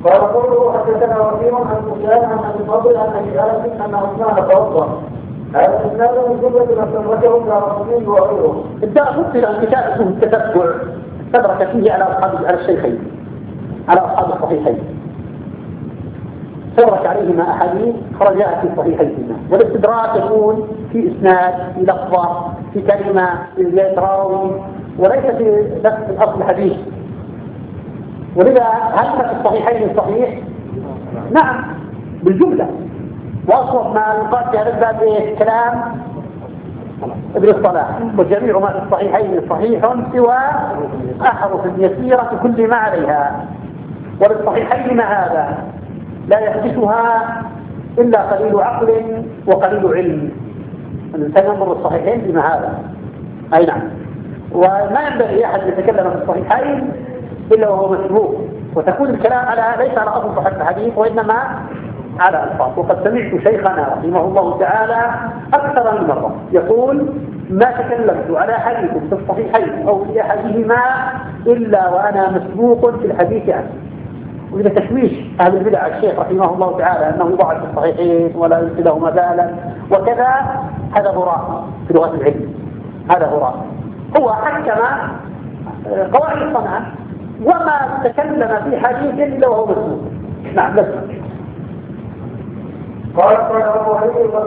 قال قوله حدثنا وكيع عن سفيان عن ابي الفضل عن ابي انس ان عثمان توضا. هذا الاسناد من جمله من تركه الدارقطني وغيره. الدارقطني عن كتاب اسمه التتبع استدرك فيه على الشيخين، على اصحاب الصحيحين، استدرك عليهما احاديث خرجها في صحيحيهما، والاستدراك يكون في اسناد، في لفظه، في كلمه، في زياده راوي، وليس في نفس الاصل الحديث. ولذا هل في الصحيحين الصحيح؟ نعم بالجملة. وأصوب ما يقال في هذا الباب إيه؟ كلام ابن الصلاح، وجميع ما في الصحيحين صحيح سوى أحرف يسيرة كل ما عليها. وللصحيحين مع هذا لا يحدثها إلا قليل عقل وقليل علم. الإنسان ينظر الصحيحين بما هذا. أي نعم. وما ينبغي أحد يتكلم في الصحيحين إلا وهو مسبوق، وتكون الكلام على ليس على أصل صحة الحديث وإنما على ألفاظ. وقد سمعت شيخنا رحمه الله تعالى أكثر من مرة يقول: ما تكلمت على حديث في الصحيحين أو في أحدهما إلا وأنا مسبوق في الحديث عنه. وإذا تشويش أهل البدع الشيخ رحمه الله تعالى أنه يضع في الصحيحين ولا يلقي له مبالا وكذا، هذا هراء في لغة العلم، هذا هراء. هو حكم قواعد الصنعة وما تكلم في حديث إلا وهو مسبوق. نعم. قال